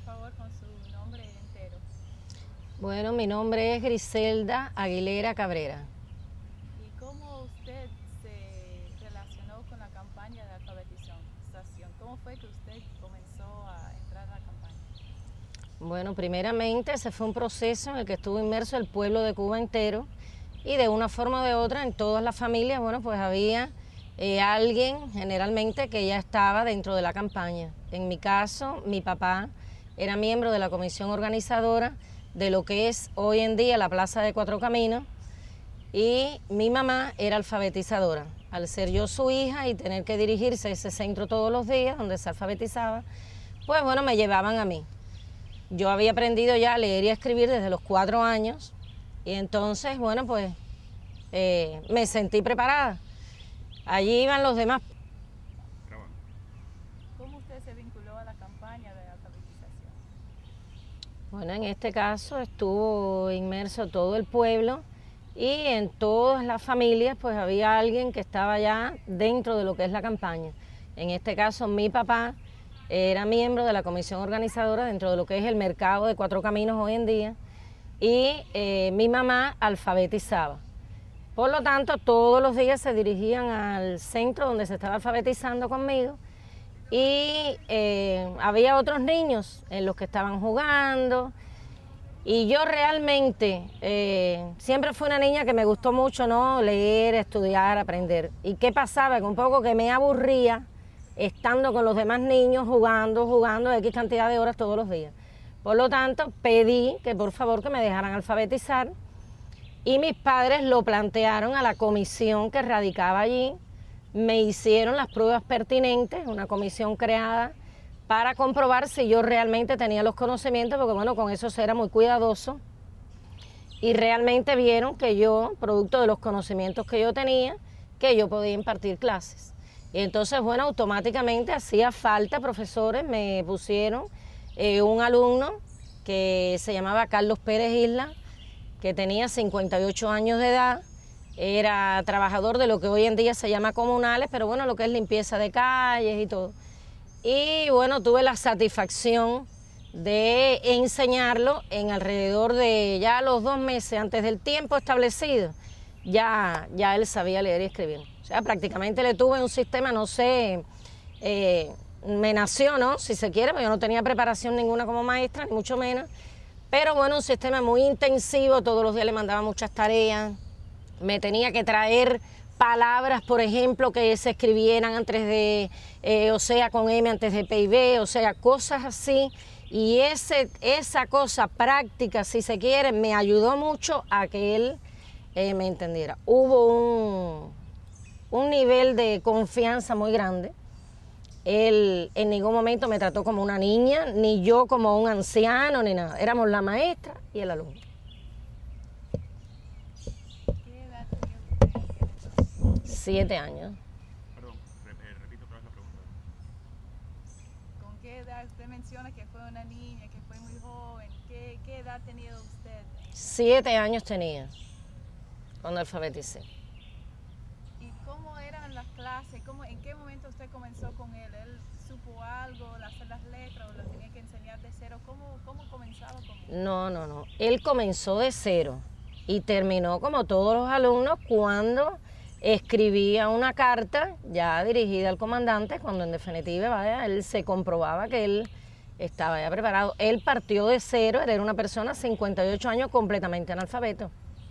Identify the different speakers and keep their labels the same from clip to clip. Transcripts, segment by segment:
Speaker 1: favor, con su nombre entero.
Speaker 2: Bueno, mi nombre es Griselda Aguilera Cabrera.
Speaker 1: ¿Y cómo usted se relacionó con la campaña de alfabetización? ¿Cómo fue que usted comenzó a entrar a la campaña?
Speaker 2: Bueno, primeramente ese fue un proceso en el que estuvo inmerso el pueblo de Cuba entero y de una forma o de otra en todas las familias, bueno, pues había alguien generalmente que ya estaba dentro de la campaña. En mi caso, mi papá era miembro de la comisión organizadora de lo que es hoy en día la Plaza de Cuatro Caminos y mi mamá era alfabetizadora. Al ser yo su hija y tener que dirigirse a ese centro todos los días donde se alfabetizaba, pues bueno, me llevaban a mí. Yo había aprendido ya a leer y a escribir desde los 4 años y entonces, bueno, pues me sentí preparada. Allí iban los demás.
Speaker 1: ¿Cómo usted se vinculó a la campaña de alfabetización?
Speaker 2: Bueno, en este caso estuvo inmerso todo el pueblo y en todas las familias pues había alguien que estaba ya dentro de lo que es la campaña. En este caso mi papá era miembro de la comisión organizadora dentro de lo que es el mercado de Cuatro Caminos hoy en día y mi mamá alfabetizaba. Por lo tanto, todos los días se dirigían al centro donde se estaba alfabetizando conmigo y había otros niños en los que estaban jugando y yo realmente siempre fui una niña que me gustó mucho, ¿no?, leer, estudiar, aprender. ¿Y qué pasaba? Que un poco que me aburría estando con los demás niños jugando X cantidad de horas todos los días. Por lo tanto, pedí que por favor que me dejaran alfabetizar y mis padres lo plantearon a la comisión que radicaba allí. Me hicieron las pruebas pertinentes, una comisión creada para comprobar si yo realmente tenía los conocimientos, porque bueno, con eso se era muy cuidadoso. Y realmente vieron que yo, producto de los conocimientos que yo tenía, que yo podía impartir clases. Y entonces, bueno, automáticamente hacía falta profesores, me pusieron un alumno que se llamaba Carlos Pérez Isla, que tenía 58 años de edad, era trabajador de lo que hoy en día se llama comunales, pero bueno, lo que es limpieza de calles y todo. Y bueno, tuve la satisfacción de enseñarlo en alrededor de ya los 2 meses antes del tiempo establecido, ya él sabía leer y escribir. O sea, prácticamente le tuve un sistema, no sé, me nació, ¿no?, si se quiere, porque yo no tenía preparación ninguna como maestra, ni mucho menos, pero bueno, un sistema muy intensivo, todos los días le mandaba muchas tareas, me tenía que traer palabras, por ejemplo, que se escribieran antes de, o sea, con M antes de P y B, o sea, cosas así. Y esa cosa práctica, si se quiere, me ayudó mucho a que él me entendiera. Hubo un nivel de confianza muy grande. Él en ningún momento me trató como una niña, ni yo como un anciano, ni nada. Éramos la maestra y el alumno.
Speaker 1: ¿Qué edad tenía usted en aquel entonces?
Speaker 2: 7 años.
Speaker 3: Perdón, repito otra vez la pregunta.
Speaker 1: ¿Con qué edad? Usted menciona que fue una niña, que fue muy joven. ¿Qué edad tenía usted?
Speaker 2: 7 años tenía cuando alfabeticé.
Speaker 1: ¿Y cómo eran las clases? ¿En qué momento usted comenzó con él? ¿Él supo algo, hacer las letras o lo tenía que enseñar de cero? ¿Cómo comenzaba con él?
Speaker 2: No. Él comenzó de cero y terminó como todos los alumnos cuando escribía una carta ya dirigida al comandante, cuando en definitiva, vaya, él se comprobaba que él estaba ya preparado. Él partió de cero, era una persona 58 años completamente analfabeto.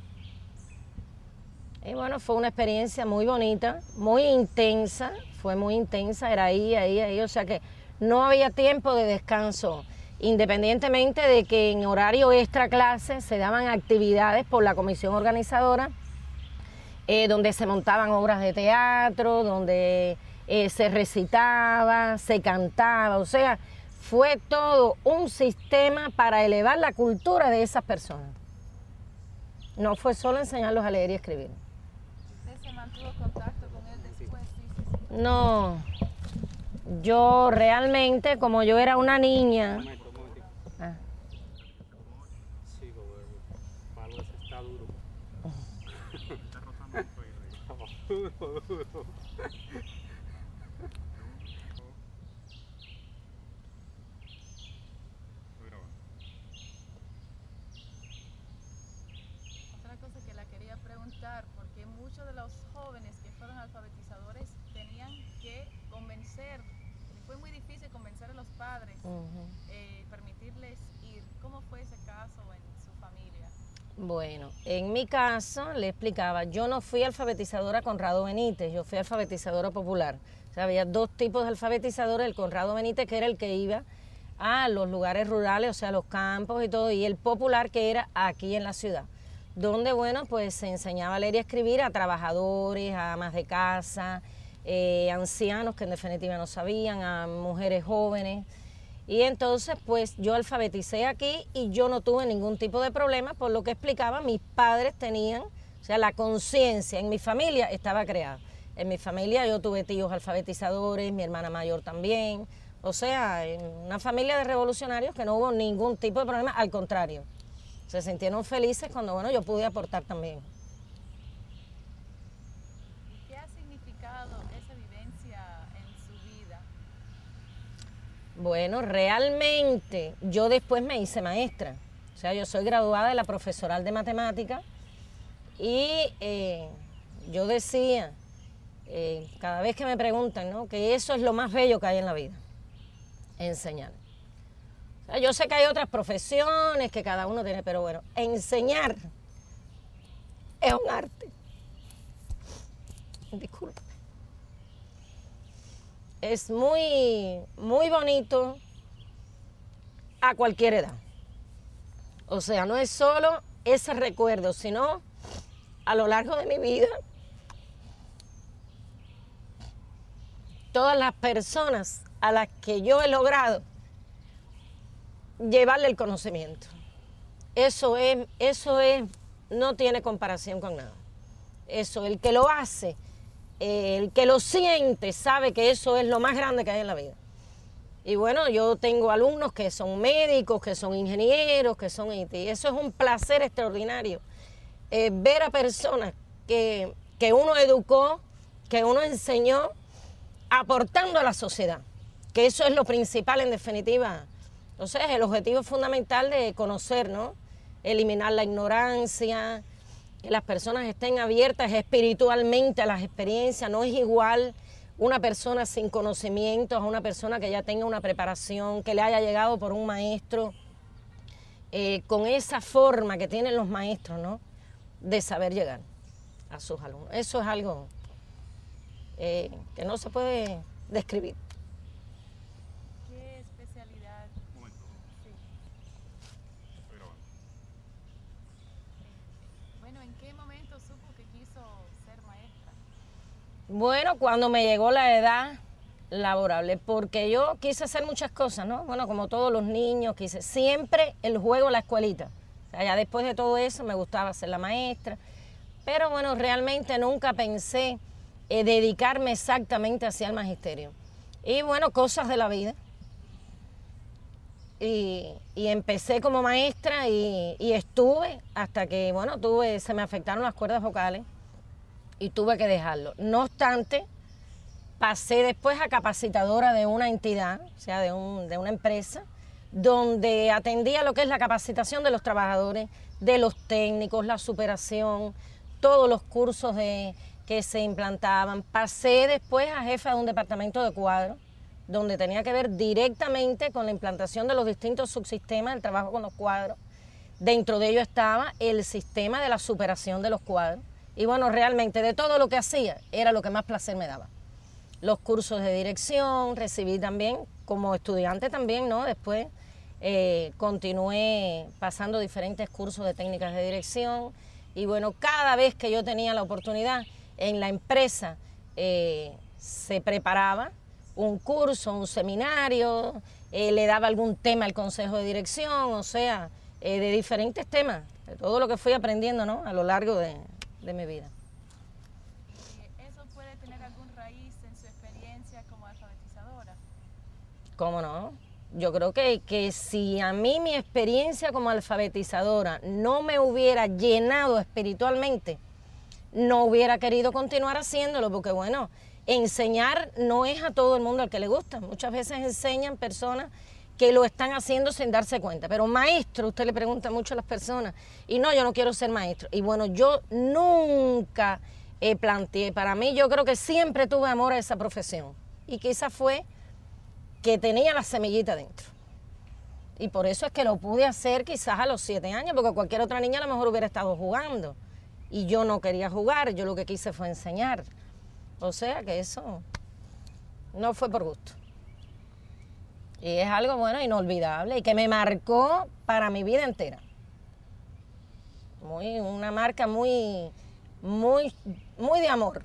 Speaker 2: Y bueno, fue una experiencia muy bonita, muy intensa, fue muy intensa, era ahí, o sea que no había tiempo de descanso, independientemente de que en horario extra clase se daban actividades por la comisión organizadora, donde se montaban obras de teatro, donde se recitaba, se cantaba, o sea, fue todo un sistema para elevar la cultura de esas personas. No fue solo enseñarlos a leer y escribir.
Speaker 1: ¿Usted se mantuvo en contacto con él después? Sí.
Speaker 2: No, yo realmente, como yo era una niña...
Speaker 3: Un momento.
Speaker 2: Ah.
Speaker 3: Sí, el palo ese está duro. Está rozando el cuello. Duro.
Speaker 2: Bueno, en mi caso, le explicaba, yo no fui alfabetizadora Conrado Benítez, yo fui alfabetizadora popular. O sea, había dos tipos de alfabetizadores, el Conrado Benítez, que era el que iba a los lugares rurales, o sea, los campos y todo, y el popular, que era aquí en la ciudad, donde, bueno, pues se enseñaba a leer y a escribir a trabajadores, a amas de casa, ancianos que en definitiva no sabían, a mujeres jóvenes. Y entonces, pues yo alfabeticé aquí y yo no tuve ningún tipo de problema, por lo que explicaba, mis padres tenían, o sea, la conciencia en mi familia estaba creada. En mi familia yo tuve tíos alfabetizadores, mi hermana mayor también, o sea, en una familia de revolucionarios que no hubo ningún tipo de problema, al contrario, se sintieron felices cuando, bueno, yo pude aportar también.
Speaker 1: ¿Y qué ha significado esa vivencia en su vida?
Speaker 2: Bueno, realmente yo después me hice maestra, o sea, yo soy graduada de la profesoral de matemáticas y yo decía, cada vez que me preguntan, ¿no?, que eso es lo más bello que hay en la vida, enseñar. O sea, yo sé que hay otras profesiones que cada uno tiene, pero bueno, enseñar es un arte. Disculpe. Es muy, muy bonito a cualquier edad. O sea, no es solo ese recuerdo, sino a lo largo de mi vida, todas las personas a las que yo he logrado llevarle el conocimiento. Eso no tiene comparación con nada. Eso, el que lo hace, el que lo siente, sabe que eso es lo más grande que hay en la vida. Y bueno, yo tengo alumnos que son médicos, que son ingenieros, que son IT. Y eso es un placer extraordinario. Ver a personas que uno educó, que uno enseñó, aportando a la sociedad. Que eso es lo principal en definitiva. Entonces, el objetivo fundamental de conocer, ¿no? Eliminar la ignorancia, que las personas estén abiertas espiritualmente a las experiencias. No es igual una persona sin conocimientos a una persona que ya tenga una preparación, que le haya llegado por un maestro, con esa forma que tienen los maestros, ¿no?, de saber llegar a sus alumnos. Eso es algo que no se puede describir.
Speaker 1: ¿Qué especialidad?
Speaker 3: Un momento.
Speaker 1: Sí.
Speaker 3: Estoy grabando.
Speaker 1: Bueno, ¿en qué momento supo que quiso ser maestra?
Speaker 2: Bueno, cuando me llegó la edad laborable, porque yo quise hacer muchas cosas, ¿no? Bueno, como todos los niños, quise siempre el juego, la escuelita. O sea, ya después de todo eso me gustaba ser la maestra, pero bueno, realmente nunca pensé dedicarme exactamente hacia el magisterio. Y bueno, cosas de la vida. Y empecé como maestra y estuve hasta que, bueno, se me afectaron las cuerdas vocales y tuve que dejarlo. No obstante, pasé después a capacitadora de una entidad, o sea, de una empresa, donde atendía lo que es la capacitación de los trabajadores, de los técnicos, la superación, todos los cursos que se implantaban. Pasé después a jefa de un departamento de cuadros, donde tenía que ver directamente con la implantación de los distintos subsistemas del trabajo con los cuadros. Dentro de ello estaba el sistema de la superación de los cuadros. Y bueno, realmente de todo lo que hacía era lo que más placer me daba. Los cursos de dirección, recibí también como estudiante también, ¿no? Después continué pasando diferentes cursos de técnicas de dirección. Y bueno, cada vez que yo tenía la oportunidad en la empresa se preparaba un curso, un seminario, le daba algún tema al consejo de dirección, o sea, de diferentes temas, de todo lo que fui aprendiendo, ¿no?, a lo largo de mi vida.
Speaker 1: ¿Y eso puede tener algún raíz en su experiencia como alfabetizadora?
Speaker 2: ¿Cómo no? Yo creo que si a mí mi experiencia como alfabetizadora no me hubiera llenado espiritualmente, no hubiera querido continuar haciéndolo, porque bueno, enseñar no es a todo el mundo al que le gusta. Muchas veces enseñan personas que lo están haciendo sin darse cuenta. Pero maestro, usted le pregunta mucho a las personas, y no, yo no quiero ser maestro. Y bueno, yo nunca planteé, para mí yo creo que siempre tuve amor a esa profesión. Y quizás fue que tenía la semillita dentro. Y por eso es que lo pude hacer quizás a los 7 años, porque cualquier otra niña a lo mejor hubiera estado jugando. Y yo no quería jugar, yo lo que quise fue enseñar. O sea que eso no fue por gusto. Y es algo, bueno, inolvidable y que me marcó para mi vida entera. Una marca muy de amor.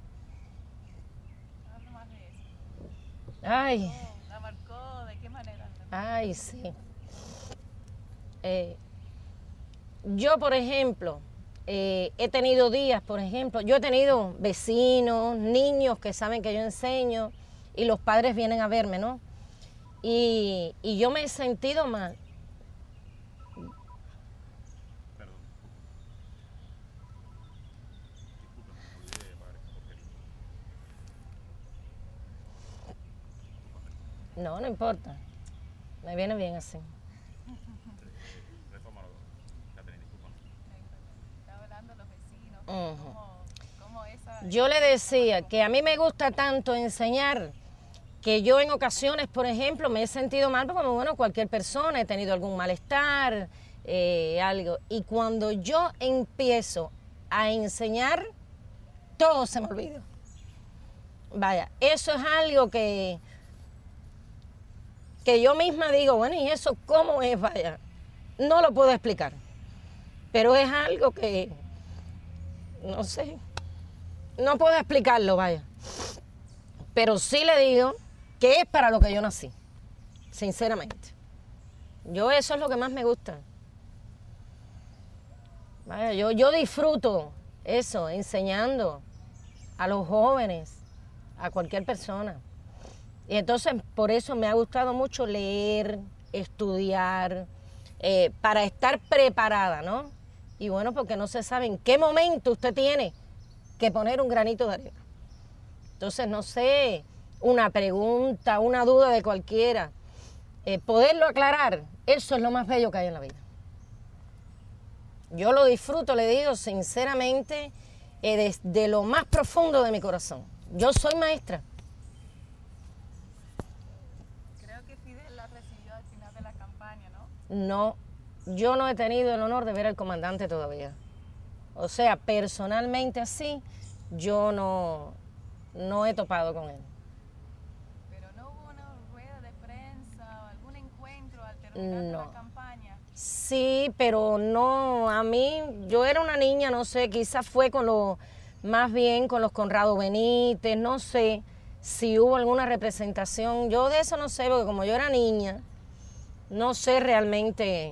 Speaker 1: Habla más de eso.
Speaker 2: Ay,
Speaker 1: ¿La marcó de qué manera?
Speaker 2: ay, sí. Yo, por ejemplo, he tenido días, por ejemplo, yo he tenido vecinos, niños que saben que yo enseño y los padres vienen a verme, ¿no? Y yo me he sentido mal.
Speaker 3: Perdón. Disculpe, me olvidé de pagar esta porquería.
Speaker 2: No, no importa. Me viene bien así.
Speaker 3: Retómalo, Catherine, discúlpame.
Speaker 1: Estaba hablando de los vecinos,
Speaker 2: Ujú.
Speaker 1: cómo esa...
Speaker 2: Yo le decía que a mí me gusta tanto enseñar que yo en ocasiones, por ejemplo, me he sentido mal, porque como bueno, cualquier persona, he tenido algún malestar, algo. Y cuando yo empiezo a enseñar, todo se me olvida. Vaya, eso es algo que yo misma digo, bueno, ¿y eso cómo es? Vaya, no lo puedo explicar. Pero es algo que, no sé, no puedo explicarlo, vaya. Pero sí le digo que es para lo que yo nací, sinceramente. Yo eso es lo que más me gusta. Vaya, yo disfruto eso, enseñando a los jóvenes, a cualquier persona. Y entonces por eso me ha gustado mucho leer, estudiar, para estar preparada, ¿no? Y bueno, porque no se sabe en qué momento usted tiene que poner un granito de arena. Entonces, no sé, una pregunta, una duda de cualquiera, poderlo aclarar, eso es lo más bello que hay en la vida. Yo lo disfruto, le digo sinceramente, desde lo más profundo de mi corazón. Yo soy maestra.
Speaker 1: Creo que Fidel la recibió al final de la campaña, ¿no?
Speaker 2: No, yo no he tenido el honor de ver al comandante todavía. O sea, personalmente así, yo no he topado con él.
Speaker 1: Pero no hubo una rueda de prensa o algún encuentro al terminar de
Speaker 2: No.
Speaker 1: la campaña.
Speaker 2: Sí, pero no, a mí, yo era una niña, no sé, quizás fue más bien con los Conrado Benítez, no sé si hubo alguna representación, yo de eso no sé, porque como yo era niña, no sé realmente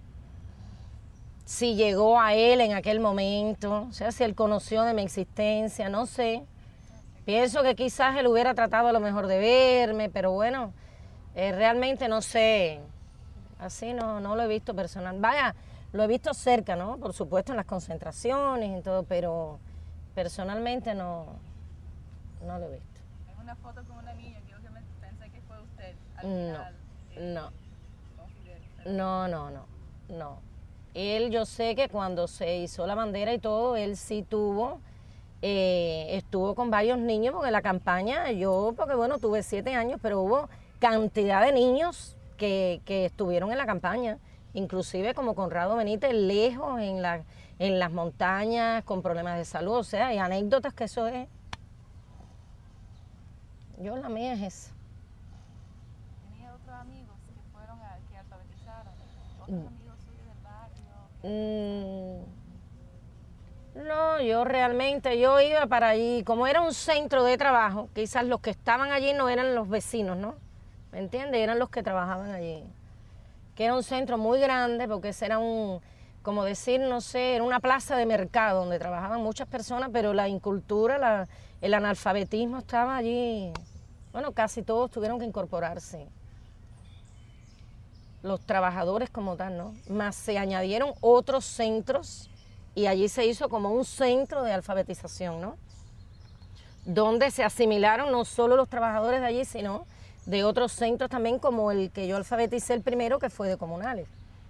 Speaker 2: si llegó a él en aquel momento, o sea, si él conoció de mi existencia, no sé. Pienso que quizás él hubiera tratado a lo mejor de verme, pero bueno, realmente no sé, así no lo he visto personal. Vaya, lo he visto cerca, ¿no? Por supuesto en las concentraciones y todo, pero personalmente no lo he visto.
Speaker 1: En una foto con una niña, yo que pensé que fue usted al
Speaker 2: No,
Speaker 1: final.
Speaker 2: no.
Speaker 1: Con Fidel.
Speaker 2: No. Él, yo sé que cuando se hizo la bandera y todo, él sí estuvo con varios niños, porque la campaña, porque bueno, tuve 7 años, pero hubo cantidad de niños que estuvieron en la campaña, inclusive como Conrado Benítez, lejos en las montañas, con problemas de salud, o sea, hay anécdotas que eso es. La mía es esa.
Speaker 1: ¿Tenía otros amigos que fueron que alfabetizaron? ¿Otros amigos suyos del barrio?
Speaker 2: No, yo iba para allí, como era un centro de trabajo, quizás los que estaban allí no eran los vecinos, ¿no? ¿Me entiendes? Eran los que trabajaban allí. Que era un centro muy grande, porque ese era como decir, no sé, era una plaza de mercado donde trabajaban muchas personas, pero la incultura, el analfabetismo estaba allí. Bueno, casi todos tuvieron que incorporarse. Los trabajadores como tal, ¿no? Más se añadieron otros centros y allí se hizo como un centro de alfabetización, ¿no? Donde se asimilaron no solo los trabajadores de allí, sino de otros centros también, como el que yo alfabeticé el primero, que fue de comunales.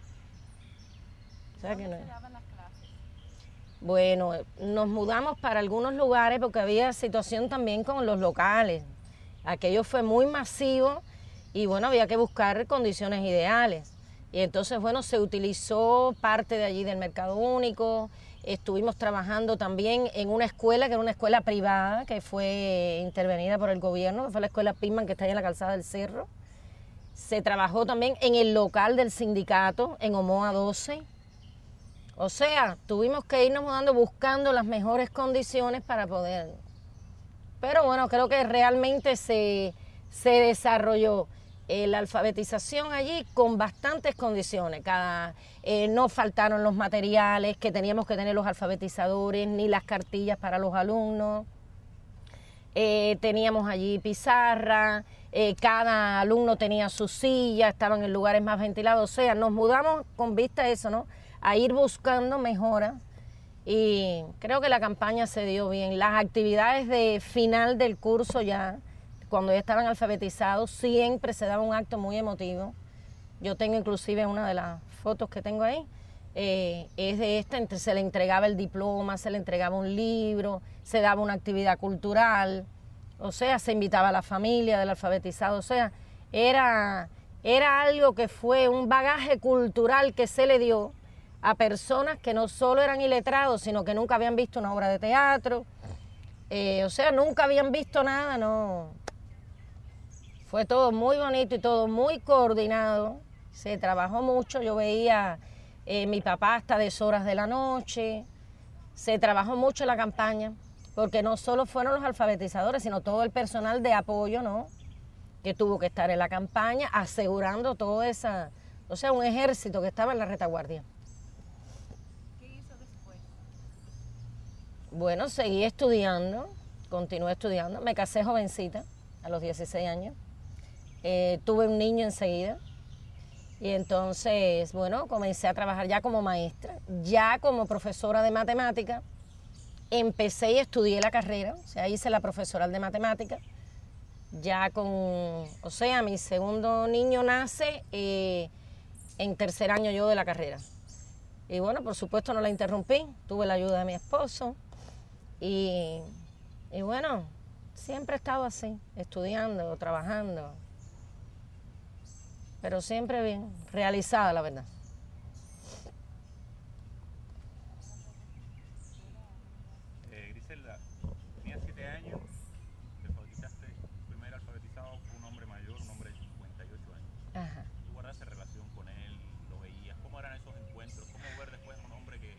Speaker 2: O sea que no
Speaker 1: ¿Dónde se daban las clases?
Speaker 2: Bueno, nos mudamos para algunos lugares porque había situación también con los locales. Aquello fue muy masivo y bueno, había que buscar condiciones ideales. Y entonces, bueno, se utilizó parte de allí del mercado único. Estuvimos trabajando también en una escuela, que era una escuela privada, que fue intervenida por el gobierno, que fue la escuela Pitman, que está ahí en la calzada del Cerro. Se trabajó también en el local del sindicato, en Omoa 12. O sea, tuvimos que irnos mudando buscando las mejores condiciones para poder. Pero bueno, creo que realmente se desarrolló la alfabetización allí con bastantes condiciones. No faltaron los materiales que teníamos que tener los alfabetizadores, ni las cartillas para los alumnos. Teníamos allí pizarra, cada alumno tenía su silla, estaban en lugares más ventilados. O sea, nos mudamos con vista a eso, ¿no? A ir buscando mejoras. Y creo que la campaña se dio bien. Las actividades de final del curso ya, cuando ya estaban alfabetizados, siempre se daba un acto muy emotivo. Yo tengo inclusive una de las fotos que tengo ahí, es de esta, se le entregaba el diploma, se le entregaba un libro, se daba una actividad cultural, o sea, se invitaba a la familia del alfabetizado, o sea, era algo que fue un bagaje cultural que se le dio a personas que no solo eran iletrados, sino que nunca habían visto una obra de teatro, o sea, nunca habían visto nada, no. Fue todo muy bonito y todo muy coordinado, se trabajó mucho, yo veía mi papá hasta deshoras de la noche, se trabajó mucho la campaña, porque no solo fueron los alfabetizadores, sino todo el personal de apoyo, ¿no?, que tuvo que estar en la campaña asegurando todo esa, o sea, un ejército que estaba en la retaguardia.
Speaker 1: ¿Qué hizo después?
Speaker 2: Bueno, seguí estudiando, continué estudiando, me casé jovencita, a los 16 años, tuve un niño enseguida, y entonces, bueno, comencé a trabajar ya como maestra, ya como profesora de matemática. Empecé y estudié la carrera, o sea, hice la profesoral de matemática, ya o sea, mi segundo niño nace en tercer año yo de la carrera. Y bueno, por supuesto no la interrumpí, tuve la ayuda de mi esposo y bueno, siempre he estado así, estudiando, trabajando, pero siempre bien, realizada la verdad.
Speaker 3: Griselda, tenías 7 años, te alfabetizaste, tu primer alfabetizado fue un hombre mayor, un hombre de 58 años.
Speaker 2: Ajá.
Speaker 3: ¿Tú guardaste relación con él? ¿Lo veías? ¿Cómo eran esos encuentros? ¿Cómo ver después a un hombre que...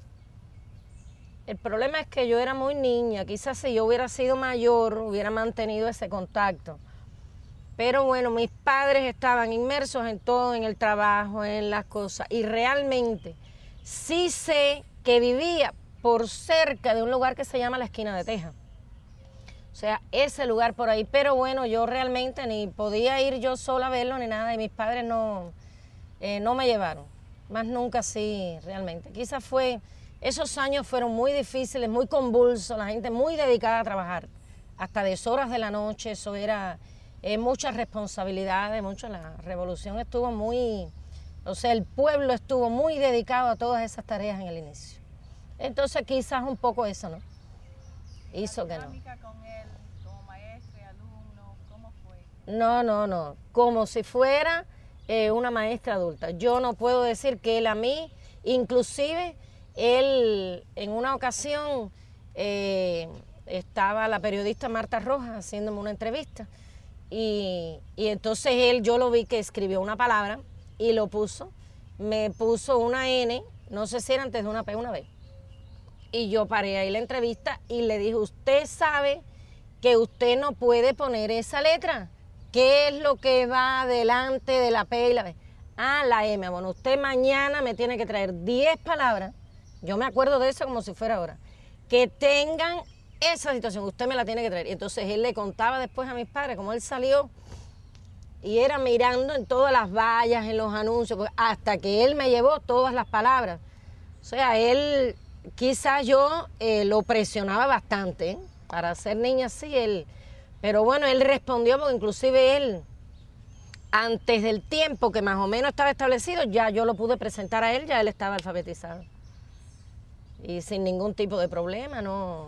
Speaker 2: El problema es que yo era muy niña, quizás si yo hubiera sido mayor hubiera mantenido ese contacto. Pero bueno, mis padres estaban inmersos en todo, en el trabajo, en las cosas, y realmente sí sé que vivía por cerca de un lugar que se llama la Esquina de Teja. O sea, ese lugar por ahí, pero bueno, yo realmente ni podía ir yo sola a verlo ni nada, y mis padres no me llevaron, más nunca así realmente. Quizás esos años fueron muy difíciles, muy convulsos, la gente muy dedicada a trabajar, hasta deshoras de la noche, eso era muchas responsabilidades, la revolución estuvo muy, o sea, el pueblo estuvo muy dedicado a todas esas tareas en el inicio. Entonces quizás un poco eso, ¿no? Hizo que no.
Speaker 1: ¿La dinámica con él, como maestra y alumno, cómo fue?
Speaker 2: No, como si fuera una maestra adulta. Yo no puedo decir que él a mí, inclusive él en una ocasión estaba la periodista Marta Rojas haciéndome una entrevista y entonces yo lo vi que escribió una palabra y me puso una N, no sé si era antes de una P o una B. Y yo paré ahí la entrevista y le dije, usted sabe que usted no puede poner esa letra. ¿Qué es lo que va delante de la P y la B? Ah, la M. Bueno, usted mañana me tiene que traer 10 palabras, yo me acuerdo de eso como si fuera ahora, que tengan esa situación, usted me la tiene que traer. Y entonces él le contaba después a mis padres cómo él salió y era mirando en todas las vallas, en los anuncios, hasta que él me llevó todas las palabras. O sea, él, quizás yo lo presionaba bastante, para ser niña así, pero bueno, él respondió porque inclusive él, antes del tiempo que más o menos estaba establecido, ya yo lo pude presentar a él, ya él estaba alfabetizado. Y sin ningún tipo de problema, no.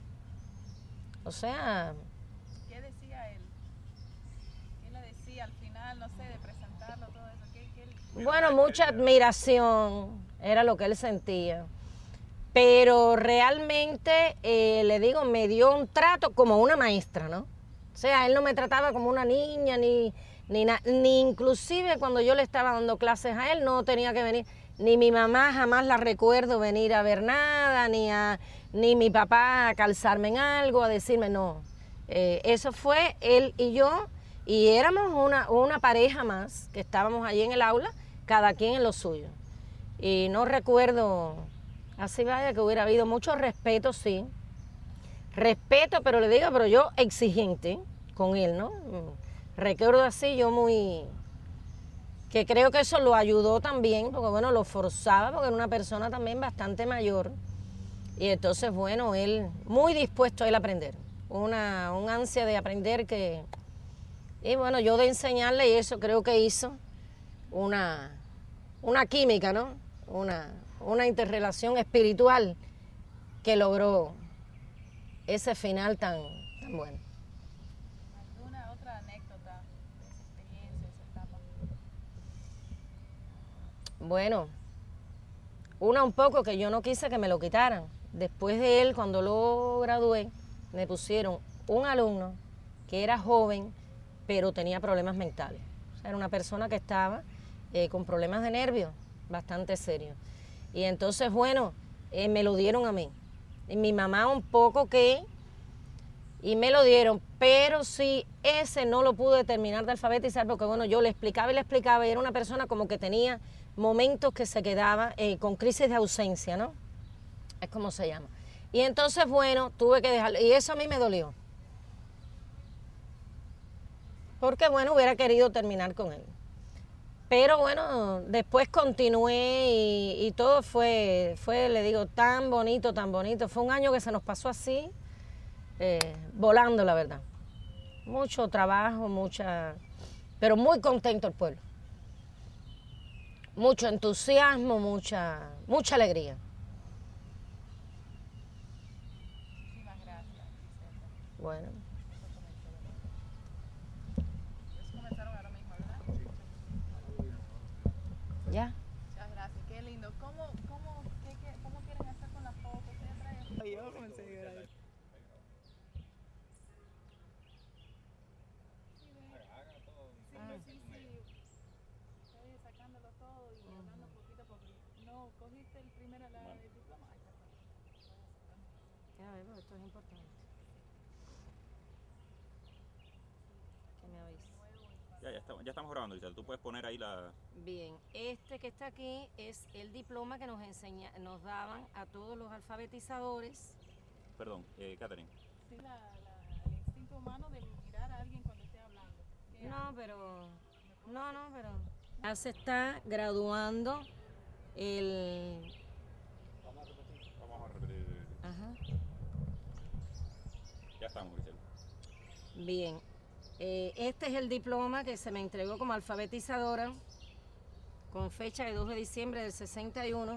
Speaker 2: O sea...
Speaker 1: ¿Qué decía él? ¿Qué le decía al final, no sé, de presentarlo, todo eso? ¿Qué
Speaker 2: Bueno, mucha admiración era lo que él sentía. Pero realmente, le digo, me dio un trato como una maestra, ¿no? O sea, él no me trataba como una niña, ni inclusive cuando yo le estaba dando clases a él, no tenía que venir, ni mi mamá jamás la recuerdo venir a ver nada, ni mi papá a calzarme en algo, a decirme no. Eso fue él y yo, y éramos una pareja más, que estábamos allí en el aula, cada quien en lo suyo. Y no recuerdo, así vaya, que hubiera habido mucho respeto, sí. Respeto, pero le digo, pero yo exigente con él, ¿no? Recuerdo así, yo muy... que creo que eso lo ayudó también, porque bueno, lo forzaba, porque era una persona también bastante mayor. Y entonces, bueno, él muy dispuesto a él a aprender. Un ansia de aprender que... Y bueno, yo de enseñarle, y eso creo que hizo una química, ¿no? Una interrelación espiritual que logró ese final tan bueno.
Speaker 1: ¿Alguna otra anécdota de esa experiencia, de esa etapa?
Speaker 2: Bueno, una un poco que yo no quise que me lo quitaran. Después de él, cuando lo gradué, me pusieron un alumno que era joven, pero tenía problemas mentales. O sea, era una persona que estaba con problemas de nervios bastante serios. Y entonces, bueno, me lo dieron a mí. Y mi mamá un poco y me lo dieron, pero sí, ese no lo pude terminar de alfabetizar porque, bueno, yo le explicaba y era una persona como que tenía momentos que se quedaba con crisis de ausencia, ¿no? Es como se llama. Y entonces, bueno, tuve que dejarlo, y eso a mí me dolió. Porque, bueno, hubiera querido terminar con él. Pero bueno, después continué y todo fue, le digo, tan bonito, tan bonito. Fue un año que se nos pasó así, volando, la verdad. Mucho trabajo, pero muy contento el pueblo. Mucho entusiasmo, mucha alegría.
Speaker 1: Muchísimas gracias, Griselda.
Speaker 2: Bueno.
Speaker 1: Ustedes comenzaron ahora mismo, ¿verdad?
Speaker 2: Ya.
Speaker 1: Muchas gracias, qué lindo. ¿Cómo quieren hacer con la foto? ¿Ustedes traen? Yo comencé a llorar. Sí. Estoy sacándolo todo y hablando poquito a poquito. No, cogiste el diploma.
Speaker 2: Ya ves, porque esto es importante. Que me avise.
Speaker 3: Ya estamos grabando, Giselle. Tú puedes poner ahí la...
Speaker 2: Bien, este que está aquí es el diploma que nos daban a todos los alfabetizadores.
Speaker 3: Perdón, Catherine.
Speaker 1: Sí, el instinto humano de mirar a alguien cuando esté hablando.
Speaker 2: Pero ya se está graduando el...
Speaker 3: Vamos a repetir.
Speaker 2: Ajá.
Speaker 3: Ya estamos, Giselle.
Speaker 2: Bien, este es el diploma que se me entregó como alfabetizadora con fecha de 2 de diciembre del 61.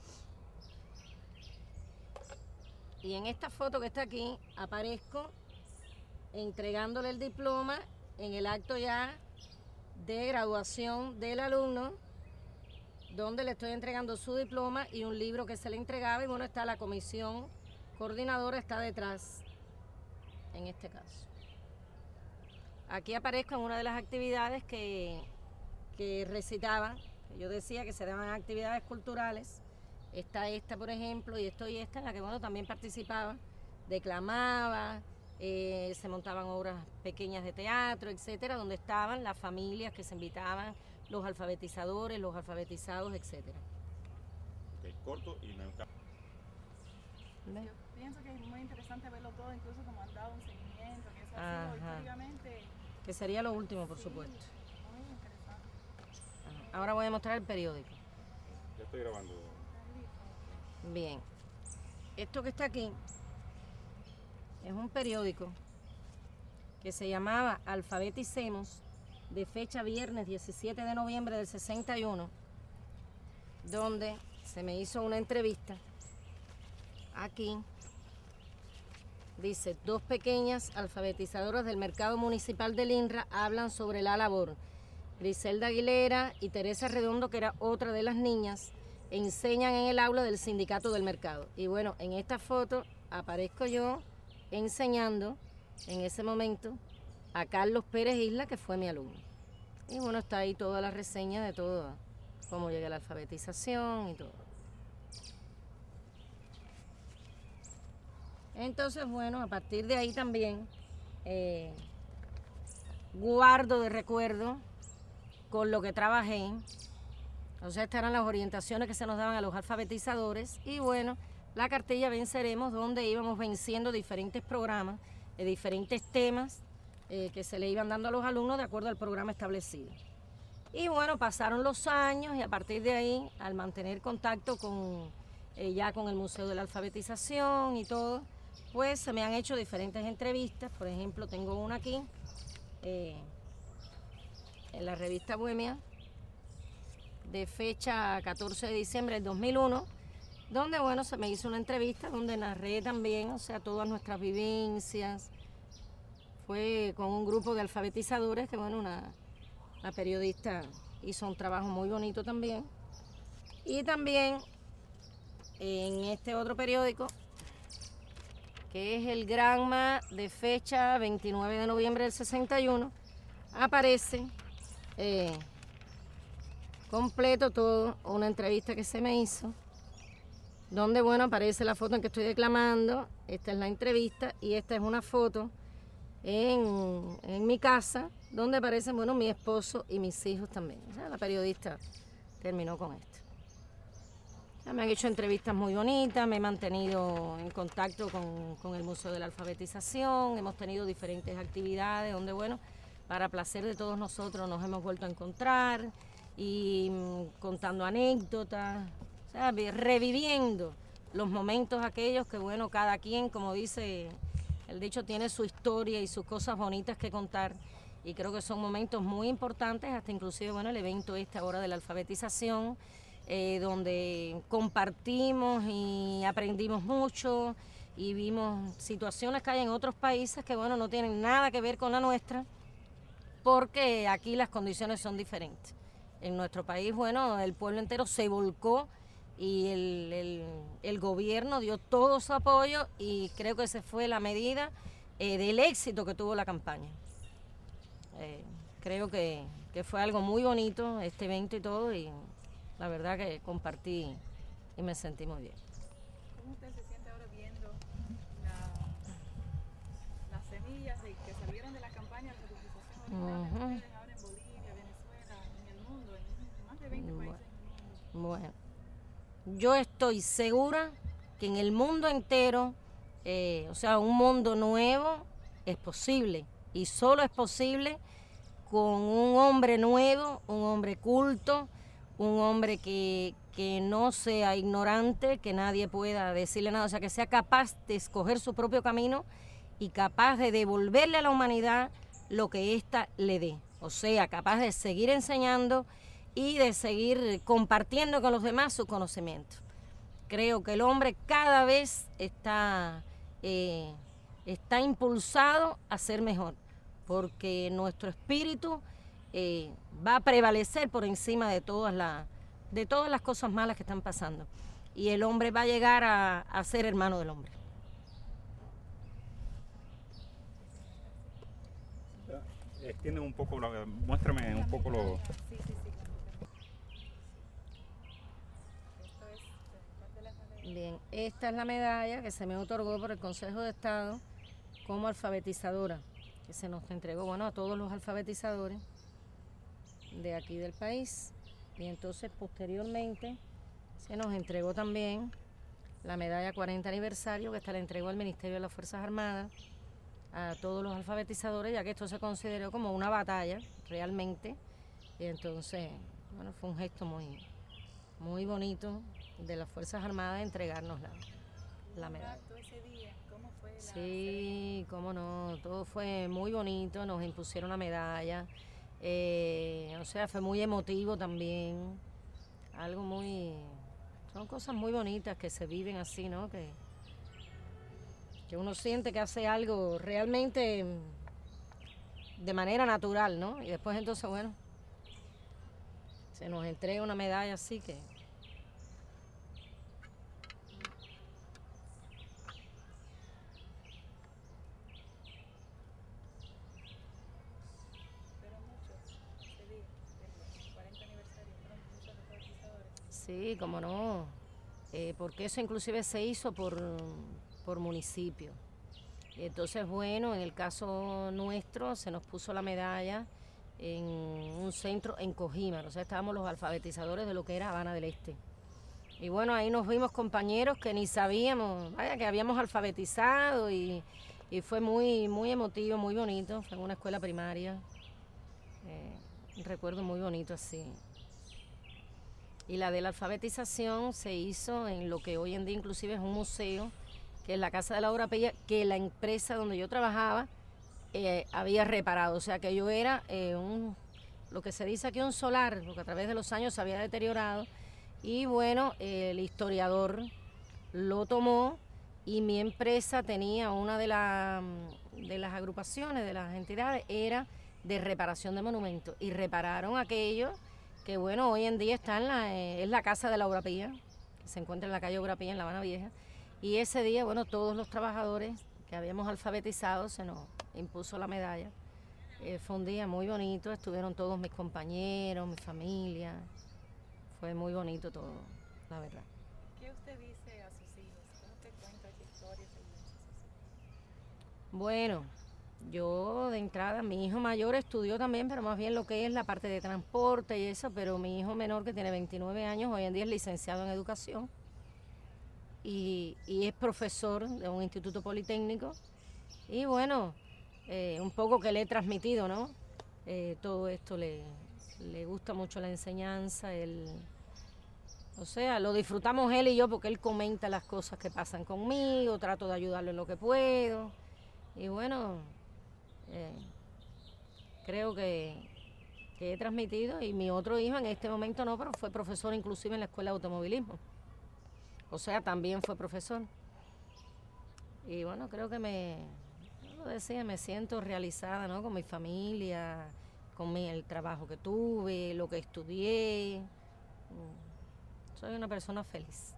Speaker 2: Y en esta foto que está aquí aparezco entregándole el diploma en el acto ya de graduación del alumno, donde le estoy entregando su diploma y un libro que se le entregaba, y bueno, está la comisión coordinadora, está detrás, en este caso. Aquí aparezco en una de las actividades que recitaba, que yo decía que se daban actividades culturales. Está esta, por ejemplo, y estoy esta, en la que bueno, también participaba, declamaba, se montaban obras pequeñas de teatro, etcétera, donde estaban las familias que se invitaban, los alfabetizadores, los alfabetizados, etcétera.
Speaker 3: Ok, corto y me...
Speaker 1: Yo pienso que es muy interesante verlo todo, incluso como han dado un seguimiento, que eso ha
Speaker 2: Ajá.
Speaker 1: sido históricamente
Speaker 2: Que sería lo último, por supuesto.
Speaker 1: muy interesante.
Speaker 2: Ajá. Ahora voy a mostrar el periódico.
Speaker 3: Ya estoy grabando.
Speaker 2: Bien, esto que está aquí es un periódico que se llamaba Alfabeticemos, de fecha viernes 17 de noviembre del 61, donde se me hizo una entrevista. Aquí dice: 2 pequeñas alfabetizadoras del mercado municipal del INRA hablan sobre la labor Griselda Aguilera y Teresa Redondo, que era otra de las niñas, enseñan en el aula del sindicato del mercado. Y bueno, en esta foto aparezco yo enseñando en ese momento a Carlos Pérez Isla, que fue mi alumno. Y bueno, está ahí toda la reseña de todo, cómo llegué a la alfabetización y todo. Entonces, bueno, a partir de ahí también guardo de recuerdo con lo que trabajé. O sea, estas eran las orientaciones que se nos daban a los alfabetizadores. Y bueno, la cartilla Venceremos, donde íbamos venciendo diferentes programas, diferentes temas que se le iban dando a los alumnos de acuerdo al programa establecido. Y bueno, pasaron los años y a partir de ahí, al mantener contacto con ya con el Museo de la Alfabetización y todo, pues se me han hecho diferentes entrevistas. Por ejemplo, tengo una aquí, en la revista Bohemia, de fecha 14 de diciembre del 2001, donde, bueno, se me hizo una entrevista donde narré también, o sea, todas nuestras vivencias. Fue con un grupo de alfabetizadores que, bueno, una periodista hizo un trabajo muy bonito también. Y también en este otro periódico, que es el Granma, de fecha 29 de noviembre del 61, aparece completo todo, una entrevista que se me hizo, donde, bueno, aparece la foto en que estoy declamando, esta es la entrevista y esta es una foto en mi casa, donde aparecen, bueno, mi esposo y mis hijos también. O sea, la periodista terminó con esto. O sea, me han hecho entrevistas muy bonitas, me he mantenido en contacto con el Museo de la Alfabetización, hemos tenido diferentes actividades donde, bueno, para placer de todos nosotros nos hemos vuelto a encontrar y contando anécdotas, o sea, reviviendo los momentos aquellos que, bueno, cada quien, como dice el dicho, tiene su historia y sus cosas bonitas que contar, y creo que son momentos muy importantes, hasta inclusive, bueno, el evento ahora de la alfabetización, donde compartimos y aprendimos mucho y vimos situaciones que hay en otros países que, bueno, no tienen nada que ver con la nuestra, porque aquí las condiciones son diferentes. En nuestro país, bueno, el pueblo entero se volcó y el gobierno dio todo su apoyo y creo que esa fue la medida del éxito que tuvo la campaña. Creo que fue algo muy bonito este evento y todo, y la verdad que compartí y me sentí muy bien.
Speaker 1: ¿Cómo usted se siente ahora viendo las semillas que salieron de la campaña de alfabetización original de ustedes ahora en Bolivia, Venezuela, en el mundo, en más de 20 países en el mundo?
Speaker 2: Bueno, yo estoy segura que en el mundo entero, o sea, un mundo nuevo es posible, y solo es posible con un hombre nuevo, un hombre culto, un hombre que no sea ignorante, que nadie pueda decirle nada, o sea, que sea capaz de escoger su propio camino y capaz de devolverle a la humanidad lo que ésta le dé, o sea, capaz de seguir enseñando y de seguir compartiendo con los demás su conocimiento. Creo que el hombre cada vez está impulsado a ser mejor, porque nuestro espíritu va a prevalecer por encima de todas las cosas malas que están pasando, y el hombre va a llegar a ser hermano del hombre.
Speaker 3: Extiende un poco, muéstrame un poco lo...
Speaker 1: Sí. Esto es parte de la medalla.
Speaker 2: Bien, esta es la medalla que se me otorgó por el Consejo de Estado como alfabetizadora, que se nos entregó, bueno, a todos los alfabetizadores de aquí del país. Y entonces posteriormente se nos entregó también la medalla 40 aniversario, que esta la entregó el Ministerio de las Fuerzas Armadas a todos los alfabetizadores, ya que esto se consideró como una batalla realmente. Y entonces, bueno, fue un gesto muy, muy bonito de las Fuerzas Armadas entregarnos la medalla.
Speaker 1: Todo ese día, ¿cómo fue la
Speaker 2: Sí, cómo no, todo fue muy bonito, nos impusieron la medalla, o sea, fue muy emotivo también, algo muy, son cosas muy bonitas que se viven así, ¿no? Que uno siente que hace algo realmente de manera natural, ¿no? Y después entonces, bueno, Se nos entrega una medalla así que...
Speaker 1: Pero muchos ese día, el 40 aniversario, fueron muchos alfabetizadores.
Speaker 2: Sí, como no, porque eso inclusive se hizo por municipio. Y entonces, bueno, en el caso nuestro se nos puso la medalla en un centro en Cojímar, o sea, estábamos los alfabetizadores de lo que era Habana del Este. Y bueno, ahí nos vimos compañeros que ni sabíamos, vaya, que habíamos alfabetizado y fue muy, muy emotivo, muy bonito, fue en una escuela primaria, un recuerdo muy bonito así. Y la de la alfabetización se hizo en lo que hoy en día inclusive es un museo, que es la Casa de la Obra Pía, que la empresa donde yo trabajaba había reparado. O sea, que yo era lo que se dice aquí un solar, porque a través de los años se había deteriorado. Y bueno, el historiador lo tomó y mi empresa tenía una de las agrupaciones, de las entidades, era de reparación de monumentos. Y repararon aquello que bueno, hoy en día está es la Casa de la Obra Pía, que se encuentra en la calle Obra Pía, en La Habana Vieja. Y ese día, bueno, todos los trabajadores que habíamos alfabetizado se nos impuso la medalla. Fue un día muy bonito, estuvieron todos mis compañeros, mi familia. Fue muy bonito todo, la verdad.
Speaker 1: ¿Qué usted dice a sus hijos? ¿Cómo te cuenta esa historia, esa vivencia a sus hijos?
Speaker 2: Bueno, yo de entrada, mi hijo mayor estudió también, pero más bien lo que es la parte de transporte y eso, pero mi hijo menor, que tiene 29 años, hoy en día es licenciado en educación y es profesor de un instituto politécnico. Y bueno, un poco que le he transmitido, ¿no? Todo esto le gusta mucho la enseñanza, o sea, lo disfrutamos él y yo porque él comenta las cosas que pasan conmigo, trato de ayudarlo en lo que puedo. Y bueno, creo que he transmitido, y mi otro hijo en este momento no, pero fue profesor inclusive en la escuela de automovilismo. O sea, también fue profesor. Y bueno, creo que yo lo decía, me siento realizada, ¿no? Con mi familia, el trabajo que tuve, lo que estudié. Soy una persona feliz.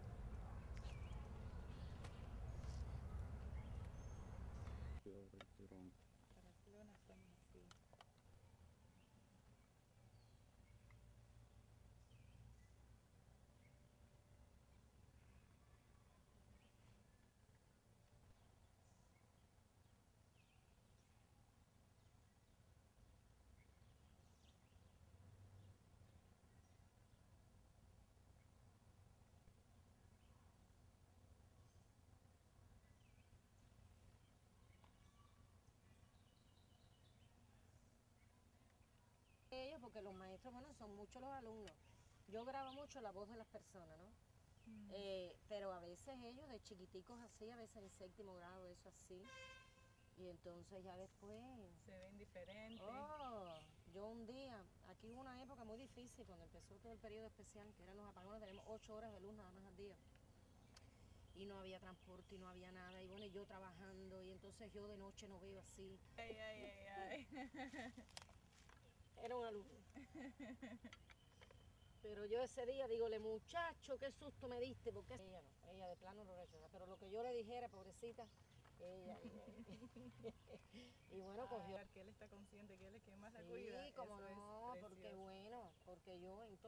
Speaker 1: Para hacerle unas tomas así.
Speaker 2: Ellos, porque los maestros, bueno, son muchos los alumnos. Yo grabo mucho la voz de las personas, ¿no? Pero a veces ellos de chiquiticos así, a veces en séptimo grado, eso así. Y entonces ya después...
Speaker 1: Se ven diferentes.
Speaker 2: Yo un día, aquí hubo una época muy difícil cuando empezó todo el periodo especial, que eran los apagones, tenemos 8 horas de luz nada más al día. Y no había transporte y no había nada, y bueno, yo trabajando, y entonces yo de noche no veo así.
Speaker 1: Ay, ay, ay, ay.
Speaker 2: Era un alumno. Pero yo ese día dígole, muchacho, qué susto me diste, porque ella no, ella de plano no rechaza. Pero lo que yo le dijera, pobrecita, ella. Y bueno, cogió.
Speaker 1: Que él está consciente, que él es quien más la
Speaker 2: Sí,
Speaker 1: cuida.
Speaker 2: como
Speaker 1: Eso
Speaker 2: no,
Speaker 1: es
Speaker 2: porque
Speaker 1: precioso.
Speaker 2: bueno, porque yo en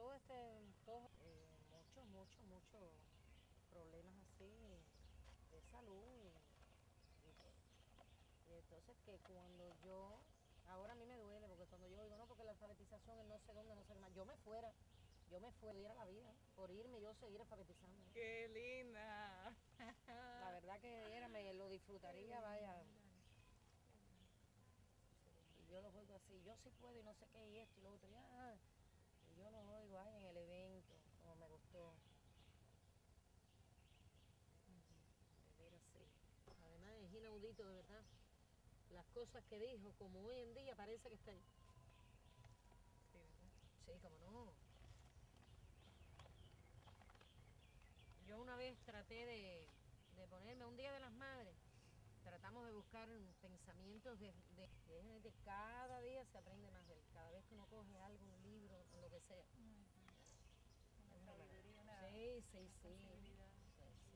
Speaker 2: muchos problemas así de salud y entonces que cuando ahora a mí me duele, porque cuando yo digo, no, porque la alfabetización en no sé dónde, no sé qué más, yo me diera la vida, por irme yo seguir alfabetizando.
Speaker 1: ¡Qué linda!
Speaker 2: La verdad que me lo disfrutaría, vaya. Y yo lo oigo así, yo sí puedo y no sé qué, y esto y lo otro, ya. Y yo lo oigo ahí en el evento, como me gustó. De veras, sí. Además es inaudito, de verdad. Las cosas que dijo, como hoy en día parece que está ahí.
Speaker 1: Sí, ¿verdad?
Speaker 2: Sí, como no. Yo una vez traté de ponerme un Día de las Madres. Tratamos de buscar pensamientos de cada día se aprende más de él. Cada vez que uno coge algo, un libro, o lo que sea. Sí, sí.
Speaker 1: sensibilidad.
Speaker 2: Sí.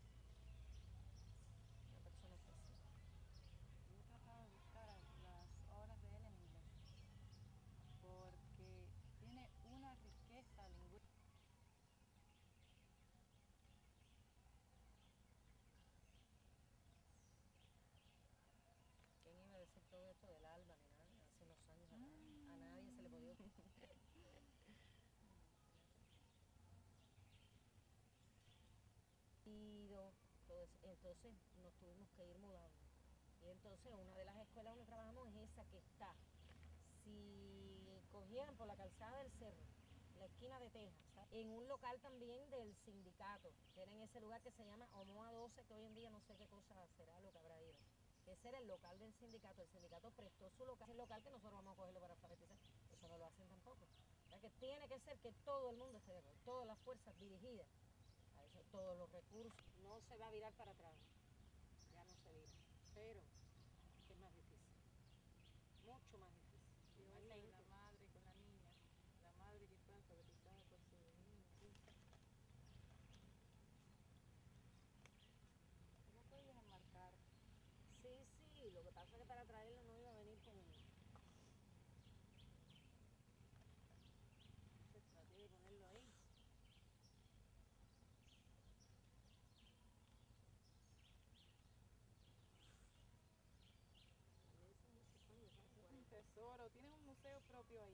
Speaker 2: Una persona especial.
Speaker 4: Yo he tratado de buscar las obras de él en inglés, porque tiene una riqueza lingüística.
Speaker 2: ¿Quién iba a decir todo esto del alba ni nada? Hace unos años a nadie se le podía ocurrir. Entonces nos tuvimos que ir mudando. Y entonces una de las escuelas donde trabajamos es esa que está. Si cogieran por la calzada del cerro, la esquina de Texas, ¿sabes? En un local también del sindicato, que era en ese lugar que se llama Omoa 12, que hoy en día no sé qué cosa será lo que habrá ido. Ese era el local del sindicato. El sindicato prestó su local, el local que nosotros vamos a cogerlo para alfabetizar. Eso no lo hacen tampoco. O sea que tiene que ser que todo el mundo esté de acuerdo, todas las fuerzas dirigidas a eso, todos los recursos. No se va a virar para atrás, ya no se vira, pero es más difícil, mucho más difícil.
Speaker 4: Y hoy lo de la madre con la niña, la madre que fue alfabetizada por su niño. ¿Cómo puedes enmarcar?
Speaker 2: Sí, lo que pasa es que para traerlo no iba a venir con... Entonces traté de ponerlo ahí.
Speaker 4: Es un tesoro, tienes un museo propio ahí.